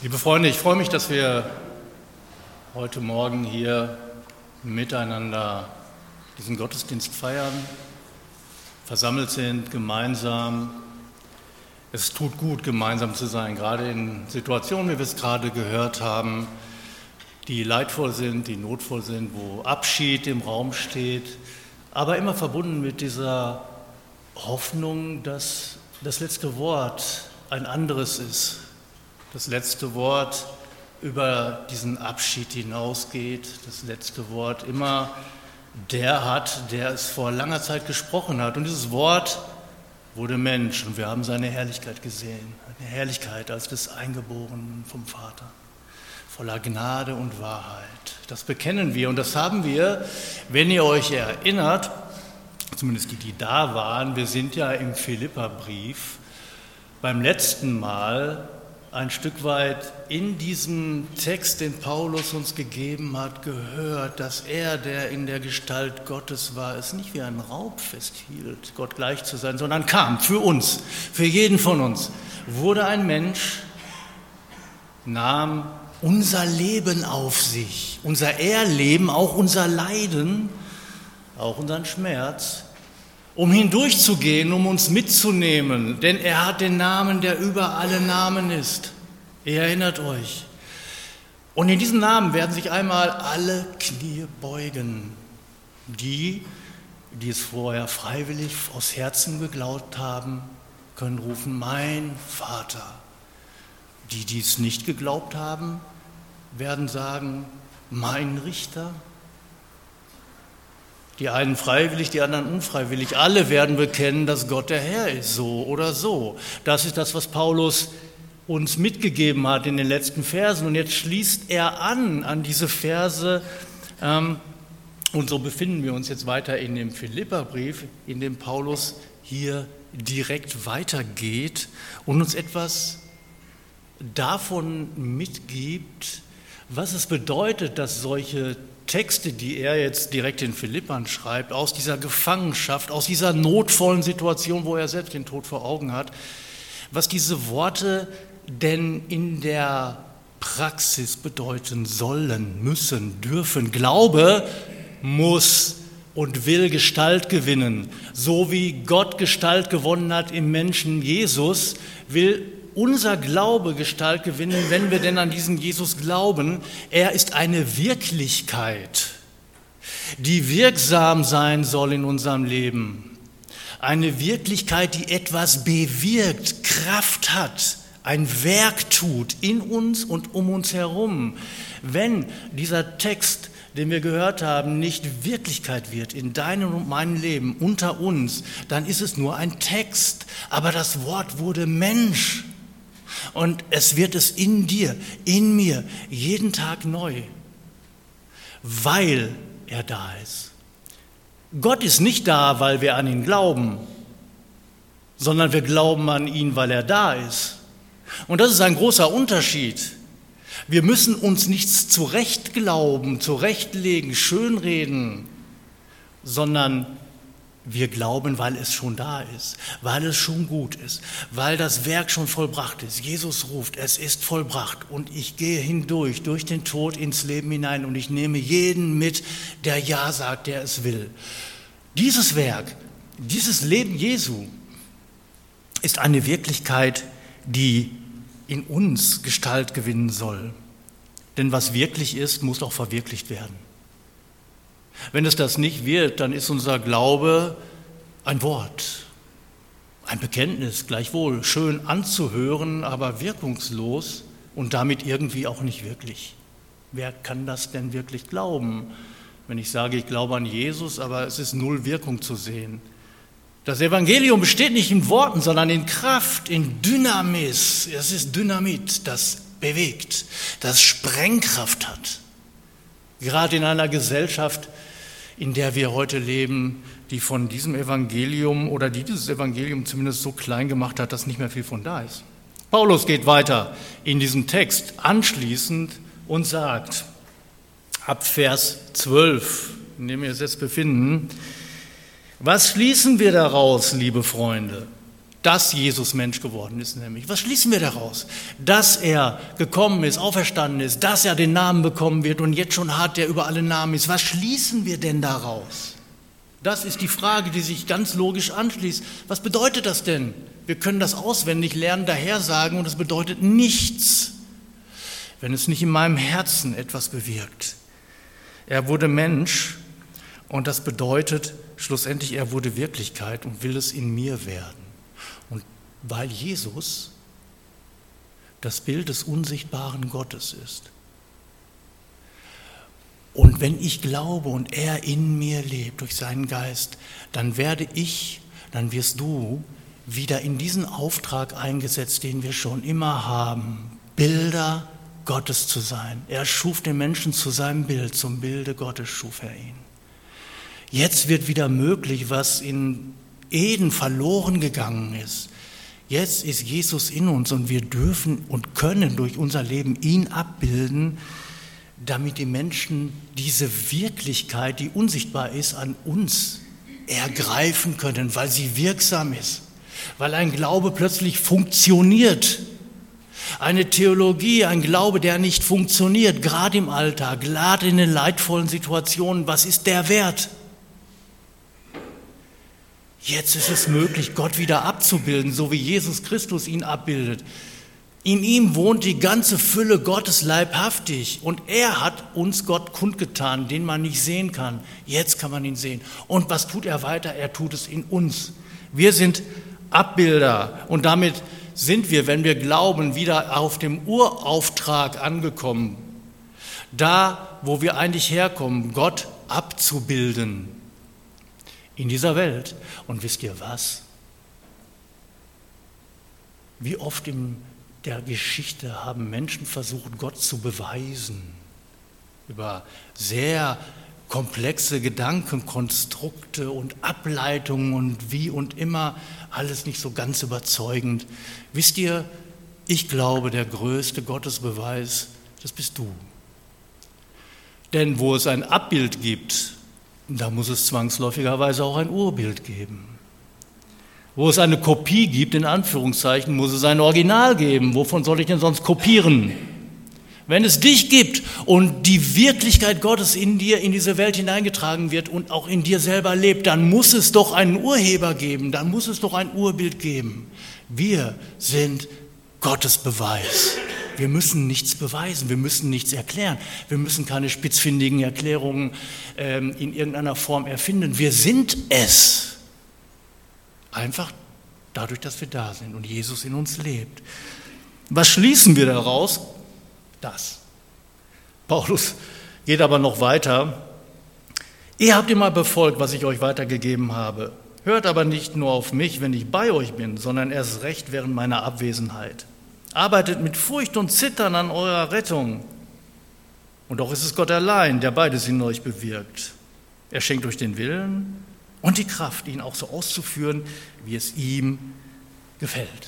Liebe Freunde, ich freue mich, dass wir heute Morgen hier miteinander diesen Gottesdienst feiern, versammelt sind, gemeinsam. Es tut gut, gemeinsam zu sein, gerade in Situationen, wie wir es gerade gehört haben, die leidvoll sind, die notvoll sind, wo Abschied im Raum steht, aber immer verbunden mit dieser Hoffnung, dass das letzte Wort ein anderes ist. Das letzte Wort über diesen Abschied hinausgeht, das letzte Wort immer der hat, der es vor langer Zeit gesprochen hat. Und dieses Wort wurde Mensch und wir haben seine Herrlichkeit gesehen, eine Herrlichkeit als des Eingeborenen vom Vater, voller Gnade und Wahrheit. Das bekennen wir und das haben wir, wenn ihr euch erinnert, zumindest die da waren, wir sind ja im Philipperbrief beim letzten Mal ein Stück weit in diesem Text, den Paulus uns gegeben hat, gehört, dass er, der in der Gestalt Gottes war, es nicht wie ein Raub festhielt, Gott gleich zu sein, sondern kam für uns, für jeden von uns, wurde ein Mensch, nahm unser Leben auf sich, unser Erleben, auch unser Leiden, auch unseren Schmerz, um hindurchzugehen, um uns mitzunehmen, denn er hat den Namen, der über alle Namen ist. Ihr erinnert euch. Und in diesem Namen werden sich einmal alle Knie beugen. Die es vorher freiwillig aus Herzen geglaubt haben, können rufen, mein Vater. Die es nicht geglaubt haben, werden sagen, mein Richter. Die einen freiwillig, die anderen unfreiwillig. Alle werden bekennen, dass Gott der Herr ist, so oder so. Das ist das, was Paulus uns mitgegeben hat in den letzten Versen. Und jetzt schließt er an diese Verse. Und so befinden wir uns jetzt weiter in dem Philipperbrief, in dem Paulus hier direkt weitergeht und uns etwas davon mitgibt, was es bedeutet, dass solche Texte, die er jetzt direkt in Philippern schreibt, aus dieser Gefangenschaft, aus dieser notvollen Situation, wo er selbst den Tod vor Augen hat, was diese Worte denn in der Praxis bedeuten sollen, müssen, dürfen. Glaube muss und will Gestalt gewinnen. So wie Gott Gestalt gewonnen hat im Menschen Jesus, will unser Glaube Gestalt gewinnen, wenn wir denn an diesen Jesus glauben. Er ist eine Wirklichkeit, die wirksam sein soll in unserem Leben. Eine Wirklichkeit, die etwas bewirkt, Kraft hat, ein Werk tut in uns und um uns herum. Wenn dieser Text, den wir gehört haben, nicht Wirklichkeit wird in deinem und meinem Leben unter uns, dann ist es nur ein Text. Aber das Wort wurde Mensch. Und es wird es in dir, in mir, jeden Tag neu, weil er da ist. Gott ist nicht da, weil wir an ihn glauben, sondern wir glauben an ihn, weil er da ist. Und das ist ein großer Unterschied. Wir müssen uns nichts zurecht glauben, zurechtlegen, schönreden, sondern wir glauben, weil es schon da ist, weil es schon gut ist, weil das Werk schon vollbracht ist. Jesus ruft, es ist vollbracht und ich gehe hindurch, durch den Tod ins Leben hinein und ich nehme jeden mit, der Ja sagt, der es will. Dieses Werk, dieses Leben Jesu ist eine Wirklichkeit, die in uns Gestalt gewinnen soll. Denn was wirklich ist, muss auch verwirklicht werden. Wenn es das nicht wird, dann ist unser Glaube ein Wort, ein Bekenntnis, gleichwohl schön anzuhören, aber wirkungslos und damit irgendwie auch nicht wirklich. Wer kann das denn wirklich glauben, wenn ich sage, ich glaube an Jesus, aber es ist null Wirkung zu sehen? Das Evangelium besteht nicht in Worten, sondern in Kraft, in Dynamis. Es ist Dynamit, das bewegt, das Sprengkraft hat. Gerade in einer Gesellschaft, in der wir heute leben, die von diesem Evangelium oder die dieses Evangelium zumindest so klein gemacht hat, dass nicht mehr viel von da ist. Paulus geht weiter in diesem Text anschließend und sagt, ab Vers 12, in dem wir uns jetzt befinden, was schließen wir daraus, liebe Freunde? dass Jesus Mensch geworden ist nämlich. Was schließen wir daraus? Dass er gekommen ist, auferstanden ist, dass er den Namen bekommen wird und jetzt schon hat, der über alle Namen ist. Was schließen wir denn daraus? Das ist die Frage, die sich ganz logisch anschließt. Was bedeutet das denn? Wir können das auswendig lernen, dahersagen und es bedeutet nichts, wenn es nicht in meinem Herzen etwas bewirkt. Er wurde Mensch und das bedeutet schlussendlich, er wurde Wirklichkeit und will es in mir werden. Und weil Jesus das Bild des unsichtbaren Gottes ist. Und wenn ich glaube und er in mir lebt durch seinen Geist, dann wirst du wieder in diesen Auftrag eingesetzt, den wir schon immer haben, Bilder Gottes zu sein. Er schuf den Menschen zu seinem Bild, zum Bilde Gottes schuf er ihn. Jetzt wird wieder möglich, was in Eden verloren gegangen ist. Jetzt ist Jesus in uns und wir dürfen und können durch unser Leben ihn abbilden, damit die Menschen diese Wirklichkeit, die unsichtbar ist, an uns ergreifen können, weil sie wirksam ist, weil ein Glaube plötzlich funktioniert. Eine Theologie, ein Glaube, der nicht funktioniert, gerade im Alltag, gerade in den leidvollen Situationen, was ist der Wert? Jetzt ist es möglich, Gott wieder abzubilden, so wie Jesus Christus ihn abbildet. In ihm wohnt die ganze Fülle Gottes leibhaftig und er hat uns Gott kundgetan, den man nicht sehen kann. Jetzt kann man ihn sehen. Und was tut er weiter? Er tut es in uns. Wir sind Abbilder und damit sind wir, wenn wir glauben, wieder auf dem Urauftrag angekommen. Da, wo wir eigentlich herkommen, Gott abzubilden in dieser Welt. Und wisst ihr was? Wie oft in der Geschichte haben Menschen versucht, Gott zu beweisen, über sehr komplexe Gedankenkonstrukte und Ableitungen und wie und immer, alles nicht so ganz überzeugend. Wisst ihr, ich glaube, der größte Gottesbeweis, das bist du. Denn wo es ein Abbild gibt, da muss es zwangsläufigerweise auch ein Urbild geben. Wo es eine Kopie gibt, in Anführungszeichen, muss es ein Original geben. Wovon soll ich denn sonst kopieren? Wenn es dich gibt und die Wirklichkeit Gottes in dir, in diese Welt hineingetragen wird und auch in dir selber lebt, dann muss es doch einen Urheber geben, dann muss es doch ein Urbild geben. Wir sind Gottes Beweis. Wir müssen nichts beweisen, wir müssen nichts erklären, wir müssen keine spitzfindigen Erklärungen in irgendeiner Form erfinden. Wir sind es. Einfach dadurch, dass wir da sind und Jesus in uns lebt. Was schließen wir daraus? Das. Paulus geht aber noch weiter. Ihr habt immer befolgt, was ich euch weitergegeben habe. Hört aber nicht nur auf mich, wenn ich bei euch bin, sondern erst recht während meiner Abwesenheit. Arbeitet mit Furcht und Zittern an eurer Rettung. Und doch ist es Gott allein, der beides in euch bewirkt. Er schenkt euch den Willen und die Kraft, ihn auch so auszuführen, wie es ihm gefällt.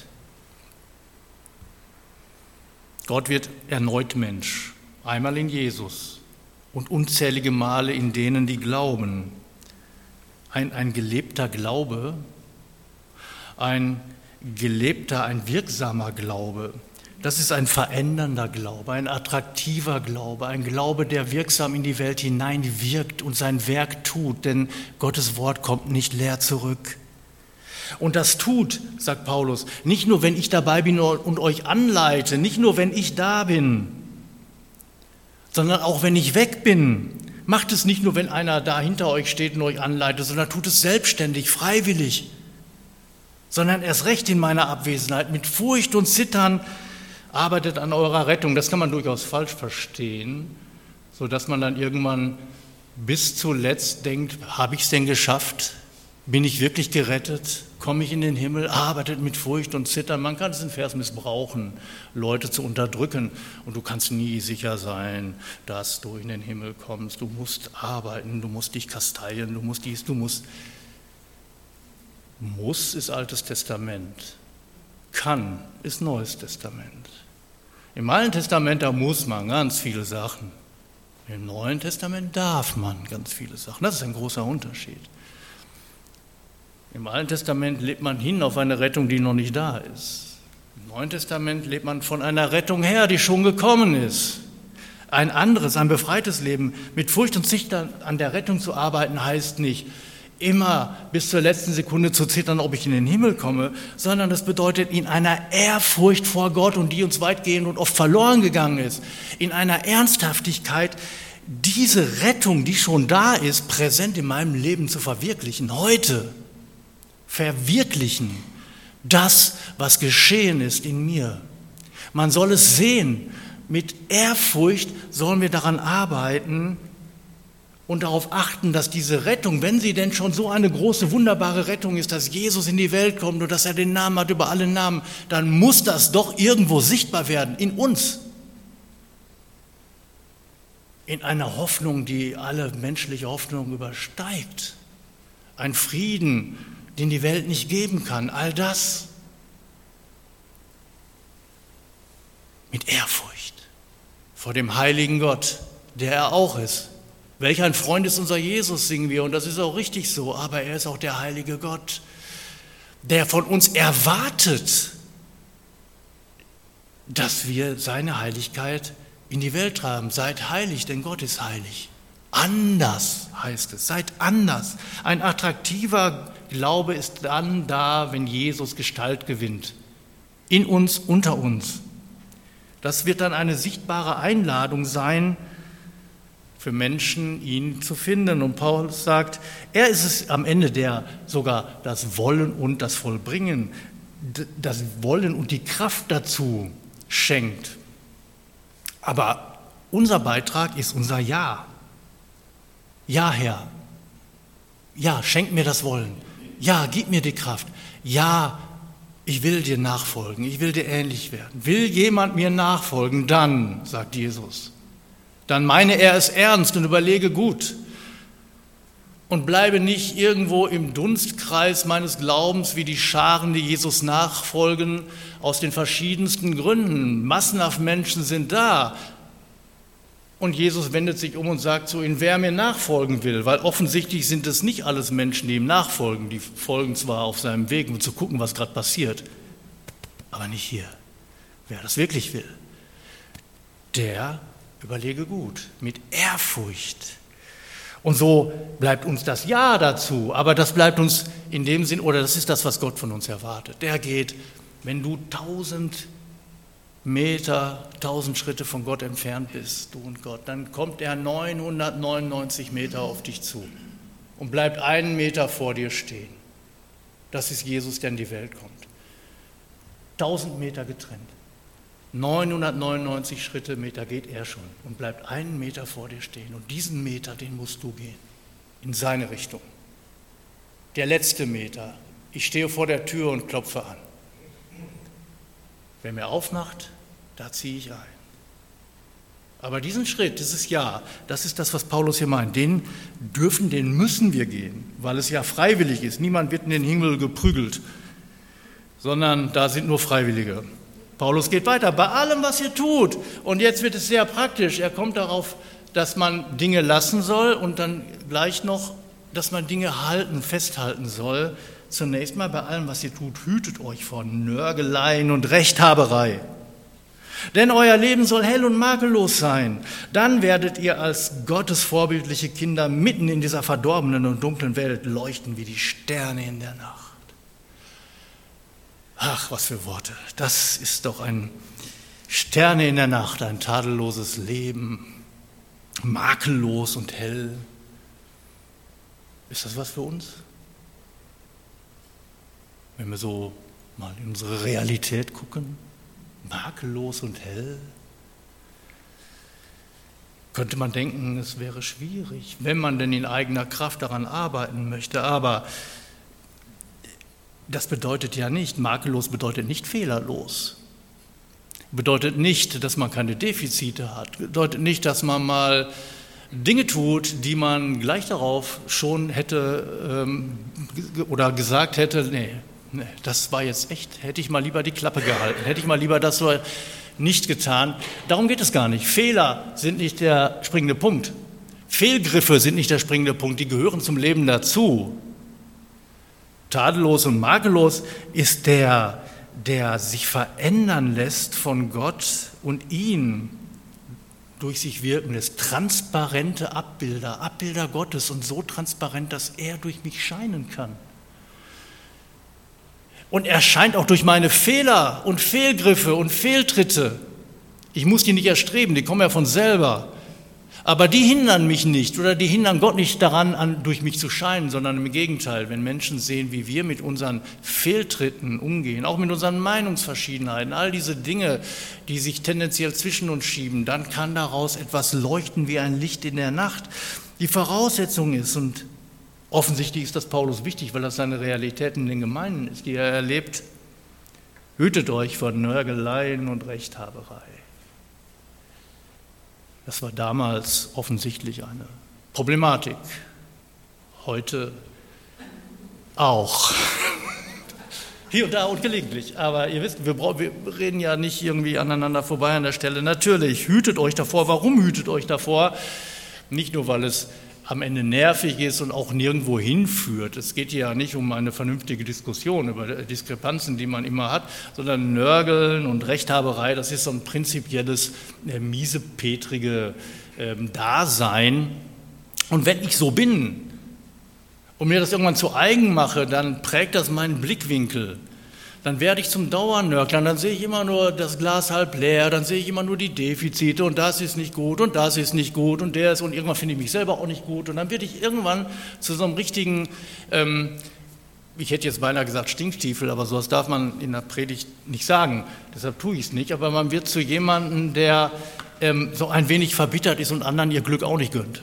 Gott wird erneut Mensch, einmal in Jesus und unzählige Male in denen, die glauben. Ein gelebter Glaube, ein wirksamer Glaube, das ist ein verändernder Glaube, ein attraktiver Glaube, ein Glaube, der wirksam in die Welt hineinwirkt und sein Werk tut, denn Gottes Wort kommt nicht leer zurück. Und das tut, sagt Paulus, nicht nur, wenn ich dabei bin und euch anleite, nicht nur, wenn ich da bin, sondern auch, wenn ich weg bin. Macht es nicht nur, wenn einer da hinter euch steht und euch anleitet, sondern tut es selbstständig, freiwillig, sondern erst recht in meiner Abwesenheit, mit Furcht und Zittern, arbeitet an eurer Rettung. Das kann man durchaus falsch verstehen, sodass man dann irgendwann bis zuletzt denkt, habe ich es denn geschafft? Bin ich wirklich gerettet? Komme ich in den Himmel? Arbeitet mit Furcht und Zittern. Man kann diesen Vers missbrauchen, Leute zu unterdrücken. Und du kannst nie sicher sein, dass du in den Himmel kommst. Du musst arbeiten, du musst dich kasteien, du musst dies, du musst. Muss ist Altes Testament. Kann ist Neues Testament. Im Alten Testament, da muss man ganz viele Sachen. Im Neuen Testament darf man ganz viele Sachen. Das ist ein großer Unterschied. Im Alten Testament lebt man hin auf eine Rettung, die noch nicht da ist. Im Neuen Testament lebt man von einer Rettung her, die schon gekommen ist. Ein anderes, ein befreites Leben mit Furcht und Zittern an der Rettung zu arbeiten, heißt nicht, immer bis zur letzten Sekunde zu zittern, ob ich in den Himmel komme, sondern das bedeutet in einer Ehrfurcht vor Gott und die uns weitgehend und oft verloren gegangen ist, in einer Ernsthaftigkeit, diese Rettung, die schon da ist, präsent in meinem Leben zu verwirklichen, heute verwirklichen, das, was geschehen ist in mir. Man soll es sehen. Mit Ehrfurcht sollen wir daran arbeiten und darauf achten, dass diese Rettung, wenn sie denn schon so eine große, wunderbare Rettung ist, dass Jesus in die Welt kommt und dass er den Namen hat über alle Namen, dann muss das doch irgendwo sichtbar werden, in uns. In einer Hoffnung, die alle menschliche Hoffnung übersteigt. Ein Frieden, den die Welt nicht geben kann, all das. Mit Ehrfurcht vor dem heiligen Gott, der er auch ist. Welch ein Freund ist unser Jesus, singen wir, und das ist auch richtig so, aber er ist auch der heilige Gott, der von uns erwartet, dass wir seine Heiligkeit in die Welt tragen. Seid heilig, denn Gott ist heilig. Anders heißt es, seid anders. Ein attraktiver Glaube ist dann da, wenn Jesus Gestalt gewinnt. In uns, unter uns. Das wird dann eine sichtbare Einladung sein, für Menschen, ihn zu finden. Und Paulus sagt, er ist es am Ende, der sogar das Wollen und das Vollbringen, das Wollen und die Kraft dazu schenkt. Aber unser Beitrag ist unser Ja. Ja, Herr. Ja, schenk mir das Wollen. Ja, gib mir die Kraft. Ja, ich will dir nachfolgen, ich will dir ähnlich werden. Will jemand mir nachfolgen, dann, sagt Jesus, dann meine er es ernst und überlege gut und bleibe nicht irgendwo im Dunstkreis meines Glaubens wie die Scharen, die Jesus nachfolgen, aus den verschiedensten Gründen. Massenhaft Menschen sind da. Und Jesus wendet sich um und sagt zu ihnen, wer mir nachfolgen will, weil offensichtlich sind es nicht alles Menschen, die ihm nachfolgen. Die folgen zwar auf seinem Weg, um zu gucken, was gerade passiert, aber nicht hier. Wer das wirklich will, der überlege gut, mit Ehrfurcht. Und so bleibt uns das Ja dazu, aber das bleibt uns in dem Sinn, oder das ist das, was Gott von uns erwartet. Der geht, wenn du 1000 Meter, 1000 Schritte von Gott entfernt bist, du und Gott, dann kommt er 999 Meter auf dich zu und bleibt 1 Meter vor dir stehen. Das ist Jesus, der in die Welt kommt. 1000 Meter getrennt. 999 Meter geht er schon und bleibt 1 Meter vor dir stehen. Und diesen Meter, den musst du gehen, in seine Richtung. Der letzte Meter, ich stehe vor der Tür und klopfe an. Wer mir aufmacht, da ziehe ich ein. Aber diesen Schritt, dieses Ja, das ist das, was Paulus hier meint. Den müssen wir gehen, weil es ja freiwillig ist. Niemand wird in den Himmel geprügelt, sondern da sind nur Freiwillige. Paulus geht weiter, bei allem, was ihr tut. Und jetzt wird es sehr praktisch. Er kommt darauf, dass man Dinge lassen soll und dann gleich noch, dass man Dinge festhalten soll. Zunächst mal bei allem, was ihr tut, hütet euch vor Nörgeleien und Rechthaberei. Denn euer Leben soll hell und makellos sein. Dann werdet ihr als Gottes vorbildliche Kinder mitten in dieser verdorbenen und dunklen Welt leuchten wie die Sterne in der Nacht. Ach, was für Worte. Das ist doch ein Sterne in der Nacht, ein tadelloses Leben, makellos und hell. Ist das was für uns? Wenn wir so mal in unsere Realität gucken, makellos und hell, könnte man denken, es wäre schwierig, wenn man denn in eigener Kraft daran arbeiten möchte. Aber das bedeutet ja nicht, makellos bedeutet nicht fehlerlos. Bedeutet nicht, dass man keine Defizite hat. Bedeutet nicht, dass man mal Dinge tut, die man gleich darauf schon hätte oder gesagt hätte, nee, das war jetzt echt, hätte ich mal lieber die Klappe gehalten, hätte ich mal lieber das so nicht getan. Darum geht es gar nicht. Fehler sind nicht der springende Punkt. Fehlgriffe sind nicht der springende Punkt, die gehören zum Leben dazu. Tadellos und makellos ist der sich verändern lässt von Gott und ihn durch sich wirken lässt. Transparente Abbilder Gottes und so transparent, dass er durch mich scheinen kann. Und er scheint auch durch meine Fehler und Fehlgriffe und Fehltritte. Ich muss die nicht erstreben, die kommen ja von selber. Aber die hindern mich nicht oder die hindern Gott nicht daran, durch mich zu scheinen, sondern im Gegenteil, wenn Menschen sehen, wie wir mit unseren Fehltritten umgehen, auch mit unseren Meinungsverschiedenheiten, all diese Dinge, die sich tendenziell zwischen uns schieben, dann kann daraus etwas leuchten wie ein Licht in der Nacht. Die Voraussetzung ist, und offensichtlich ist das Paulus wichtig, weil das seine Realität in den Gemeinden ist, die er erlebt, hütet euch vor Nörgeleien und Rechthaberei. Das war damals offensichtlich eine Problematik, heute auch. Hier und da und gelegentlich, aber ihr wisst, wir reden ja nicht irgendwie aneinander vorbei an der Stelle. Natürlich, hütet euch davor. Warum hütet euch davor? Nicht nur, weil es am Ende nervig ist und auch nirgendwo hinführt. Es geht ja nicht um eine vernünftige Diskussion über Diskrepanzen, die man immer hat, sondern Nörgeln und Rechthaberei, das ist so ein prinzipielles, miesepetrige Dasein. Und wenn ich so bin und mir das irgendwann zu eigen mache, dann prägt das meinen Blickwinkel. Dann werde ich zum Dauernörgler, dann sehe ich immer nur das Glas halb leer, dann sehe ich immer nur die Defizite und das ist nicht gut und das ist nicht gut und der ist und irgendwann finde ich mich selber auch nicht gut und dann werde ich irgendwann zu so einem richtigen, ich hätte jetzt beinahe gesagt Stinkstiefel, aber sowas darf man in der Predigt nicht sagen, deshalb tue ich es nicht, aber man wird zu jemandem, der so ein wenig verbittert ist und anderen ihr Glück auch nicht gönnt.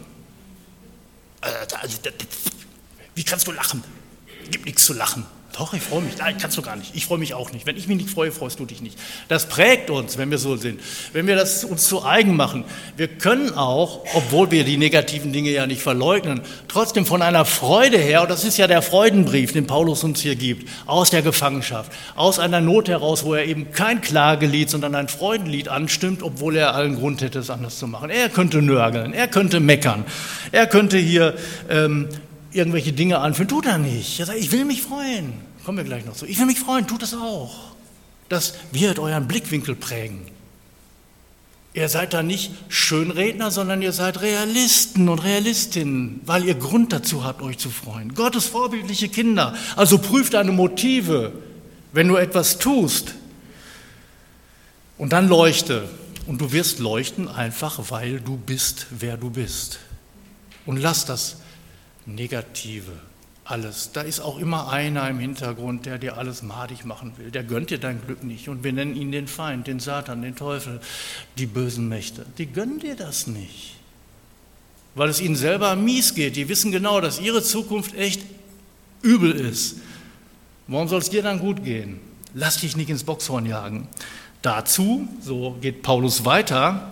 Wie kannst du lachen? Gibt nichts zu lachen. Doch, ich freue mich. Nein, kannst du gar nicht. Ich freue mich auch nicht. Wenn ich mich nicht freue, freust du dich nicht. Das prägt uns, wenn wir so sind. Wenn wir das uns zu eigen machen. Wir können auch, obwohl wir die negativen Dinge ja nicht verleugnen, trotzdem von einer Freude her, und das ist ja der Freudenbrief, den Paulus uns hier gibt, aus der Gefangenschaft, aus einer Not heraus, wo er eben kein Klagelied, sondern ein Freudenlied anstimmt, obwohl er allen Grund hätte, es anders zu machen. Er könnte nörgeln, er könnte meckern, er könnte hier irgendwelche Dinge anführen, tut er nicht. Er sagt, ich will mich freuen. Kommen wir gleich noch zu. Ich will mich freuen, tut das auch. Das wird euren Blickwinkel prägen. Ihr seid da nicht Schönredner, sondern ihr seid Realisten und Realistinnen, weil ihr Grund dazu habt, euch zu freuen. Gottes vorbildliche Kinder. Also prüft deine Motive, wenn du etwas tust. Und dann leuchte. Und du wirst leuchten einfach, weil du bist, wer du bist. Und lass das Negative, alles. Da ist auch immer einer im Hintergrund, der dir alles madig machen will. Der gönnt dir dein Glück nicht. Und wir nennen ihn den Feind, den Satan, den Teufel, die bösen Mächte. Die gönnen dir das nicht. Weil es ihnen selber mies geht. Die wissen genau, dass ihre Zukunft echt übel ist. Warum soll es dir dann gut gehen? Lass dich nicht ins Boxhorn jagen. Dazu, so geht Paulus weiter,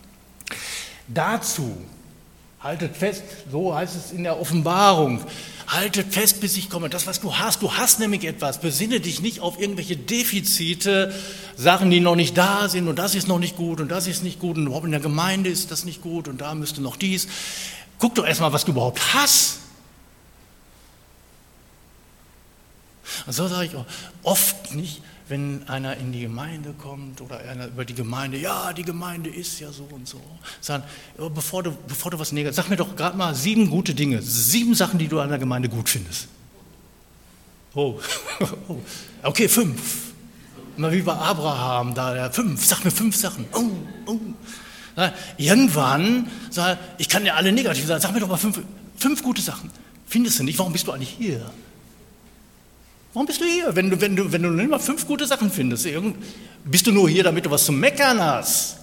dazu haltet fest, so heißt es in der Offenbarung, haltet fest, bis ich komme. Das, was du hast nämlich etwas. Besinne dich nicht auf irgendwelche Defizite, Sachen, die noch nicht da sind und das ist noch nicht gut und das ist nicht gut und überhaupt in der Gemeinde ist das nicht gut und da müsste noch dies. Guck doch erstmal, was du überhaupt hast. Und so sage ich auch oft nicht, wenn einer in die Gemeinde kommt oder einer über die Gemeinde, ja, die Gemeinde ist ja so und so, sagen, bevor du was Negatives, sag mir doch gerade mal 7 gute Dinge, 7 Sachen, die du an der Gemeinde gut findest. Oh, okay, 5. Mal wie bei Abraham, da 5, sag mir 5 Sachen. Irgendwann, ich kann ja alle negativ sagen, sag mir doch mal 5 gute Sachen. Findest du nicht, warum bist du eigentlich hier? Warum bist du hier? Wenn du nicht mal 5 gute Sachen findest, bist du nur hier, damit du was zu meckern hast.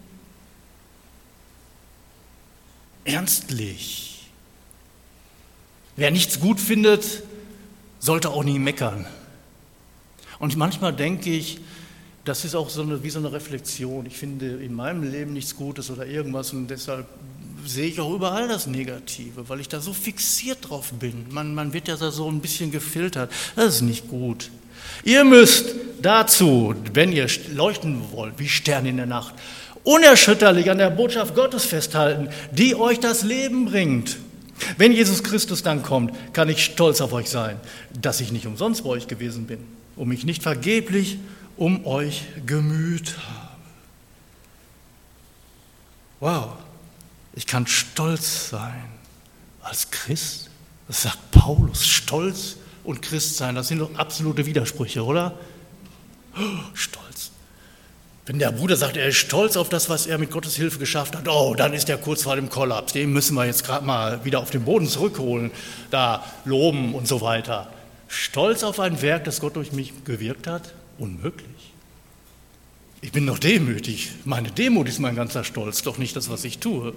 Ernstlich. Wer nichts gut findet, sollte auch nie meckern. Und manchmal denke ich, das ist auch wie so eine Reflexion. Ich finde in meinem Leben nichts Gutes oder irgendwas und deshalb sehe ich auch überall das Negative, weil ich da so fixiert drauf bin. Man wird ja da so ein bisschen gefiltert. Das ist nicht gut. Ihr müsst dazu, wenn ihr leuchten wollt, wie Sterne in der Nacht, unerschütterlich an der Botschaft Gottes festhalten, die euch das Leben bringt. Wenn Jesus Christus dann kommt, kann ich stolz auf euch sein, dass ich nicht umsonst bei euch gewesen bin und mich nicht vergeblich um euch gemüht habe. Wow, ich kann stolz sein als Christ. Das sagt Paulus, stolz und Christ sein, das sind doch absolute Widersprüche, oder? Stolz. Wenn der Bruder sagt, er ist stolz auf das, was er mit Gottes Hilfe geschafft hat, dann ist er kurz vor dem Kollaps. Den müssen wir jetzt gerade mal wieder auf den Boden zurückholen, da loben und so weiter. Stolz auf ein Werk, das Gott durch mich gewirkt hat? Unmöglich. Ich bin noch demütig. Meine Demut ist mein ganzer Stolz, doch nicht das, was ich tue.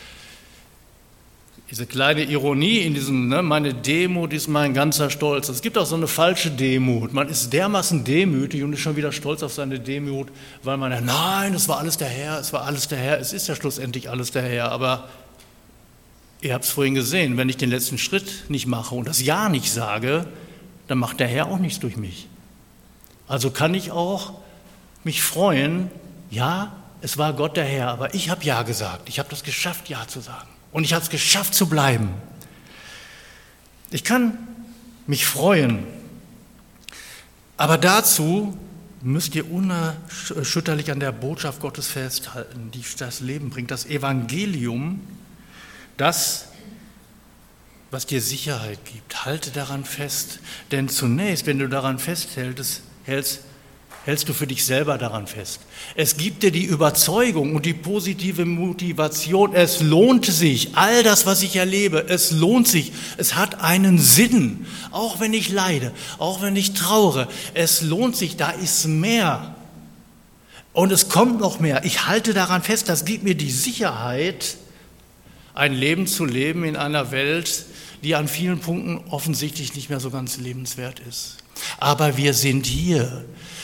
Diese kleine Ironie in diesem, meine Demut ist mein ganzer Stolz. Es gibt auch so eine falsche Demut. Man ist dermaßen demütig und ist schon wieder stolz auf seine Demut, weil man, nein, es war alles der Herr, es ist ja schlussendlich alles der Herr. Aber ihr habt es vorhin gesehen, wenn ich den letzten Schritt nicht mache und das Ja nicht sage, dann macht der Herr auch nichts durch mich. Also kann ich auch mich freuen, ja, es war Gott der Herr, aber ich habe Ja gesagt. Ich habe das geschafft, Ja zu sagen. Und ich habe es geschafft zu bleiben. Ich kann mich freuen, aber dazu müsst ihr unerschütterlich an der Botschaft Gottes festhalten, die das Leben bringt, das Evangelium, das, was dir Sicherheit gibt. Halte daran fest, denn zunächst, wenn du daran festhältst, hältst du für dich selber daran fest. Es gibt dir die Überzeugung und die positive Motivation, es lohnt sich, all das, was ich erlebe, es lohnt sich, es hat einen Sinn, auch wenn ich leide, auch wenn ich trauere, es lohnt sich, da ist mehr und es kommt noch mehr. Ich halte daran fest, das gibt mir die Sicherheit, ein Leben zu leben in einer Welt, die an vielen Punkten offensichtlich nicht mehr so ganz lebenswert ist. Aber wir sind hier.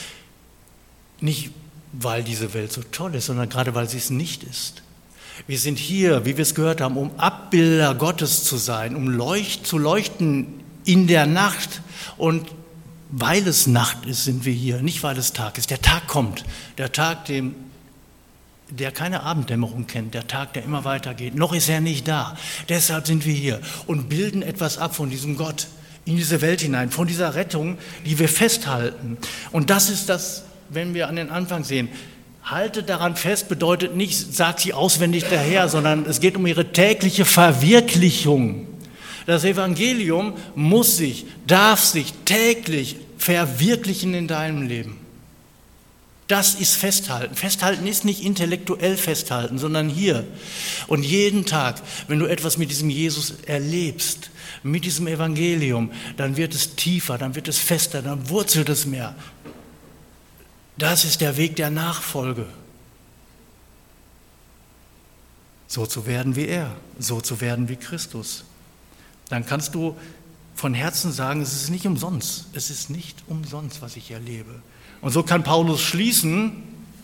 Nicht, weil diese Welt so toll ist, sondern gerade, weil sie es nicht ist. Wir sind hier, wie wir es gehört haben, um Abbilder Gottes zu sein, um zu leuchten in der Nacht. Und weil es Nacht ist, sind wir hier, nicht weil es Tag ist. Der Tag kommt, der Tag, der keine Abenddämmerung kennt, der Tag, der immer weitergeht. Noch ist er nicht da. Deshalb sind wir hier und bilden etwas ab von diesem Gott in diese Welt hinein, von dieser Rettung, die wir festhalten. Und das ist das, wenn wir an den Anfang sehen, halte daran fest, bedeutet nicht, sagt sie auswendig daher, sondern es geht um ihre tägliche Verwirklichung. Das Evangelium darf sich täglich verwirklichen in deinem Leben. Das ist Festhalten. Festhalten ist nicht intellektuell festhalten, sondern hier. Und jeden Tag, wenn du etwas mit diesem Jesus erlebst, mit diesem Evangelium, dann wird es tiefer, dann wird es fester, dann wurzelt es mehr. Das ist der Weg der Nachfolge. So zu werden wie er, so zu werden wie Christus. Dann kannst du von Herzen sagen, es ist nicht umsonst. Es ist nicht umsonst, was ich erlebe. Und so kann Paulus schließen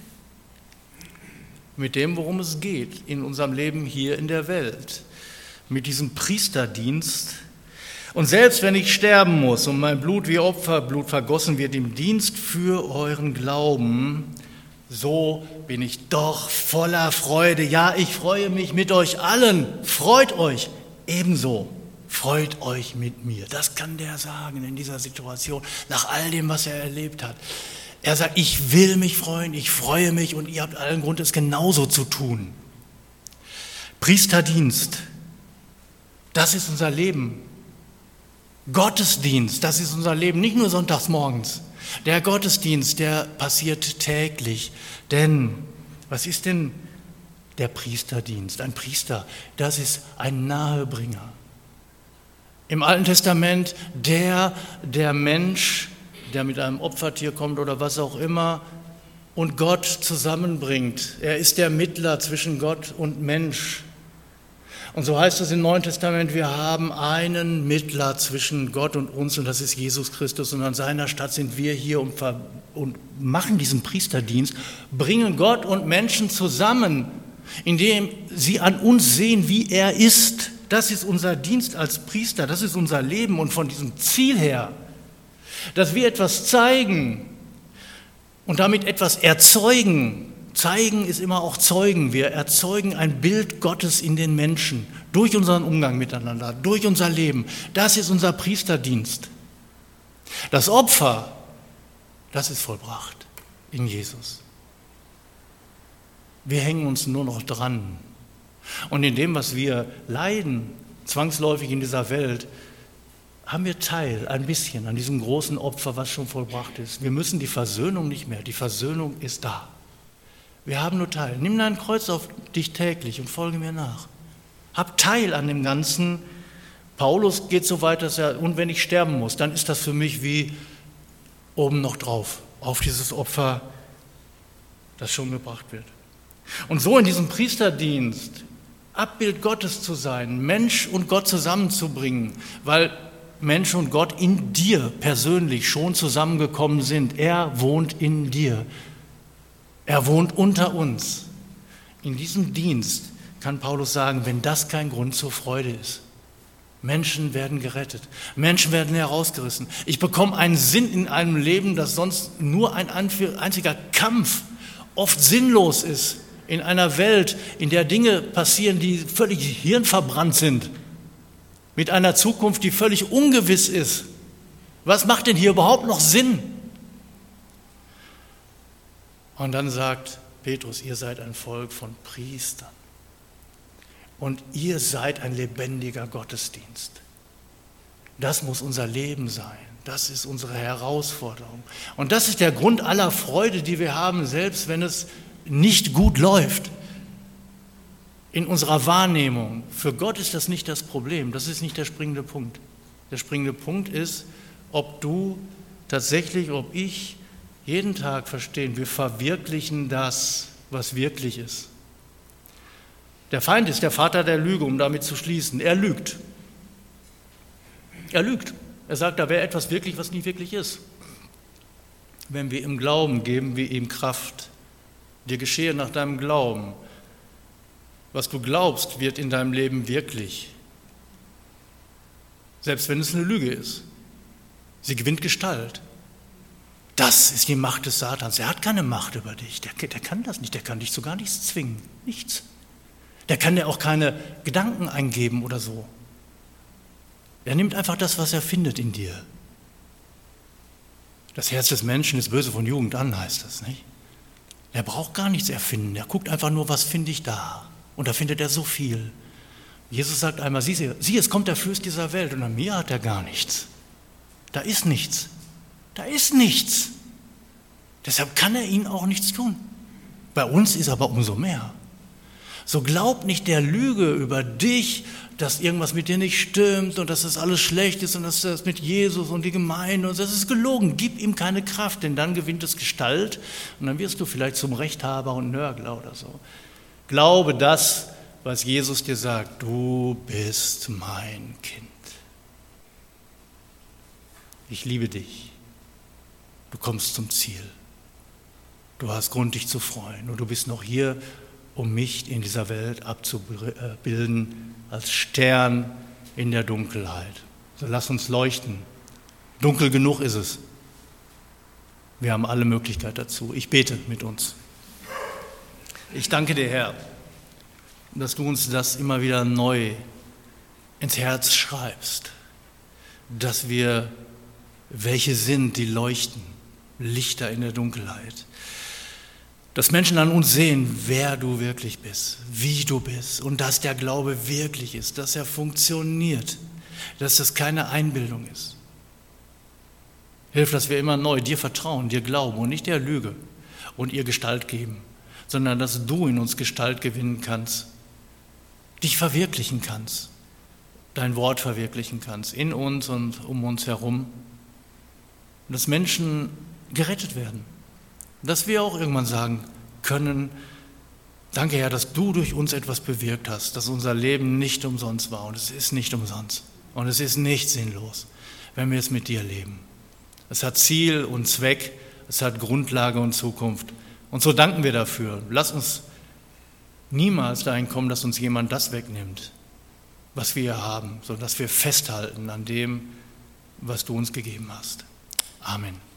mit dem, worum es geht in unserem Leben hier in der Welt. Mit diesem Priesterdienst. Und selbst wenn ich sterben muss und mein Blut wie Opferblut vergossen wird im Dienst für euren Glauben, so bin ich doch voller Freude. Ja, ich freue mich mit euch allen. Freut euch ebenso. Freut euch mit mir. Das kann der sagen in dieser Situation, nach all dem, was er erlebt hat. Er sagt, ich will mich freuen, ich freue mich und ihr habt allen Grund, es genauso zu tun. Priesterdienst, das ist unser Leben. Gottesdienst, das ist unser Leben, nicht nur sonntags morgens. Der Gottesdienst, der passiert täglich. Denn, was ist denn der Priesterdienst? Ein Priester, das ist ein Nahebringer. Im Alten Testament der Mensch, der mit einem Opfertier kommt oder was auch immer und Gott zusammenbringt. Er ist der Mittler zwischen Gott und Mensch. Und so heißt es im Neuen Testament, wir haben einen Mittler zwischen Gott und uns und das ist Jesus Christus. Und an seiner Stadt sind wir hier und machen diesen Priesterdienst, bringen Gott und Menschen zusammen, indem sie an uns sehen, wie er ist. Das ist unser Dienst als Priester, das ist unser Leben und von diesem Ziel her, dass wir etwas zeigen und damit etwas erzeugen, Zeigen ist immer auch Zeugen. Wir erzeugen ein Bild Gottes in den Menschen durch unseren Umgang miteinander, durch unser Leben. Das ist unser Priesterdienst. Das Opfer, das ist vollbracht in Jesus. Wir hängen uns nur noch dran. Und in dem, was wir leiden, zwangsläufig in dieser Welt, haben wir Teil, ein bisschen, an diesem großen Opfer, was schon vollbracht ist. Wir müssen die Versöhnung nicht mehr. Die Versöhnung ist da. Wir haben nur Teil. Nimm dein Kreuz auf dich täglich und folge mir nach. Hab Teil an dem Ganzen. Paulus geht so weit, dass er, und wenn ich sterben muss, dann ist das für mich wie oben noch drauf, auf dieses Opfer, das schon gebracht wird. Und so in diesem Priesterdienst, Abbild Gottes zu sein, Mensch und Gott zusammenzubringen, weil Mensch und Gott in dir persönlich schon zusammengekommen sind. Er wohnt in dir. Er wohnt unter uns. In diesem Dienst kann Paulus sagen, wenn das kein Grund zur Freude ist. Menschen werden gerettet. Menschen werden herausgerissen. Ich bekomme einen Sinn in einem Leben, das sonst nur ein einziger Kampf, oft sinnlos ist. In einer Welt, in der Dinge passieren, die völlig hirnverbrannt sind. Mit einer Zukunft, die völlig ungewiss ist. Was macht denn hier überhaupt noch Sinn? Und dann sagt Petrus, ihr seid ein Volk von Priestern. Und ihr seid ein lebendiger Gottesdienst. Das muss unser Leben sein. Das ist unsere Herausforderung. Und das ist der Grund aller Freude, die wir haben, selbst wenn es nicht gut läuft. In unserer Wahrnehmung. Für Gott ist das nicht das Problem. Das ist nicht der springende Punkt. Der springende Punkt ist, ob du tatsächlich, ob ich jeden Tag verstehen, wir verwirklichen das, was wirklich ist. Der Feind ist der Vater der Lüge, um damit zu schließen. Er lügt. Er lügt. Er sagt, da wäre etwas wirklich, was nie wirklich ist. Wenn wir ihm glauben, geben wir ihm Kraft. Dir geschehe nach deinem Glauben. Was du glaubst, wird in deinem Leben wirklich. Selbst wenn es eine Lüge ist. Sie gewinnt Gestalt. Das ist die Macht des Satans. Er hat keine Macht über dich. Der kann das nicht. Der kann dich zu gar nichts zwingen. Nichts. Der kann dir auch keine Gedanken eingeben oder so. Er nimmt einfach das, was er findet in dir. Das Herz des Menschen ist böse von Jugend an, heißt das, nicht? Er braucht gar nichts erfinden. Er guckt einfach nur, was finde ich da. Und da findet er so viel. Jesus sagt einmal, sieh, es kommt der Fürst dieser Welt und an mir hat er gar nichts. Da ist nichts. Da ist nichts. Deshalb kann er ihnen auch nichts tun. Bei uns ist aber umso mehr. So glaub nicht der Lüge über dich, dass irgendwas mit dir nicht stimmt und dass das alles schlecht ist und dass das mit Jesus und die Gemeinde und das ist gelogen. Gib ihm keine Kraft, denn dann gewinnt es Gestalt und dann wirst du vielleicht zum Rechthaber und Nörgler oder so. Glaube das, was Jesus dir sagt. Du bist mein Kind. Ich liebe dich. Du kommst zum Ziel. Du hast Grund, dich zu freuen und du bist noch hier, um mich in dieser Welt abzubilden als Stern in der Dunkelheit. So lass uns leuchten. Dunkel genug ist es. Wir haben alle Möglichkeit dazu. Ich bete mit uns. Ich danke dir, Herr, dass du uns das immer wieder neu ins Herz schreibst, dass wir welche sind, die leuchten, Lichter in der Dunkelheit. Dass Menschen an uns sehen, wer du wirklich bist, wie du bist und dass der Glaube wirklich ist, dass er funktioniert, dass das keine Einbildung ist. Hilf, dass wir immer neu dir vertrauen, dir glauben und nicht der Lüge und ihr Gestalt geben, sondern dass du in uns Gestalt gewinnen kannst, dich verwirklichen kannst, dein Wort verwirklichen kannst, in uns und um uns herum. Und dass Menschen gerettet werden. Dass wir auch irgendwann sagen können, danke Herr, dass du durch uns etwas bewirkt hast, dass unser Leben nicht umsonst war und es ist nicht umsonst und es ist nicht sinnlos, wenn wir es mit dir leben. Es hat Ziel und Zweck, es hat Grundlage und Zukunft und so danken wir dafür. Lass uns niemals dahin kommen, dass uns jemand das wegnimmt, was wir haben, sondern dass wir festhalten an dem, was du uns gegeben hast. Amen.